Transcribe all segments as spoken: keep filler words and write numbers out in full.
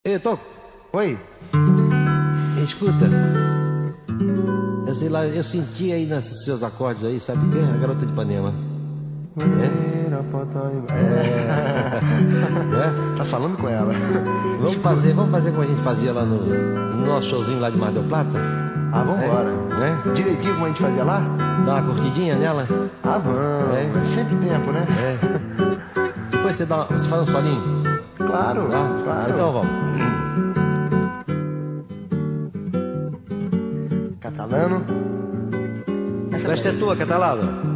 Ei, Toco. Oi. Escuta. Eu sei lá, eu senti aí nesses seus acordes aí, sabe o quê? A Garota de Ipanema. É. É. É. Tá falando com ela. Vamos fazer, vamos fazer como a gente fazia lá no, no nosso showzinho lá de Mar del Plata? Ah, vambora. É? É? Direitinho como a gente fazia lá? Dá uma curtidinha nela? Ah, vamos. É. Sempre tempo, né? É. Depois você, dá uma, você faz um solinho? Claro, tá? Claro. Então vamos. Catalano. Esta é tua, Catalano.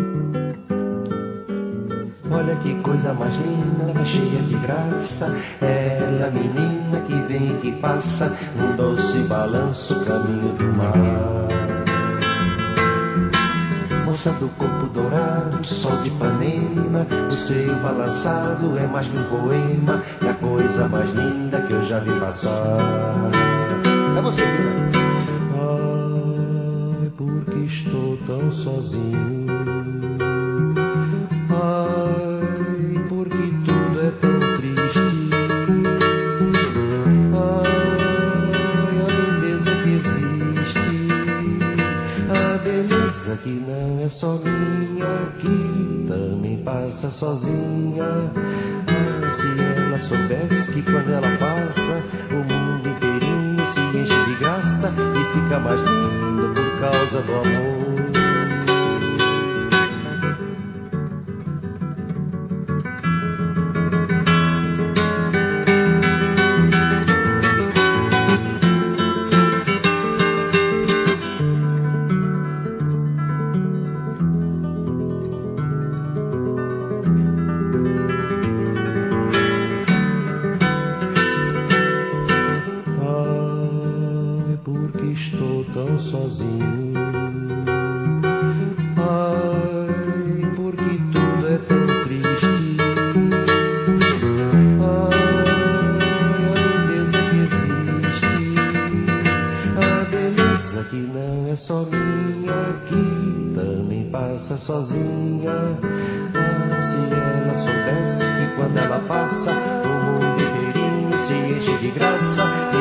Olha que coisa mais linda, mais cheia de graça. Ela, menina que vem e que passa, num doce balanço, caminho do mar. Moça do corpo dourado, sol de Ipanema, o seio balançado é mais que um poema. É a coisa mais linda que eu já vi passar. É você, Vira. Ai, porque estou tão sozinho. Ai, porque tudo é tão triste. Ai, a beleza que existe, a beleza que não é só minha, que também passa sozinha. Ah, se ela soubesse que quando ela passa, o mundo inteirinho se enche de graça e fica mais lindo por causa do amor. Sozinho. Ai, porque tudo é tão triste. Ai, a beleza que existe, a beleza que não é só minha, que também passa sozinha. Ah, se ela soubesse que quando ela passa, o mundo inteirinho se enche de graça.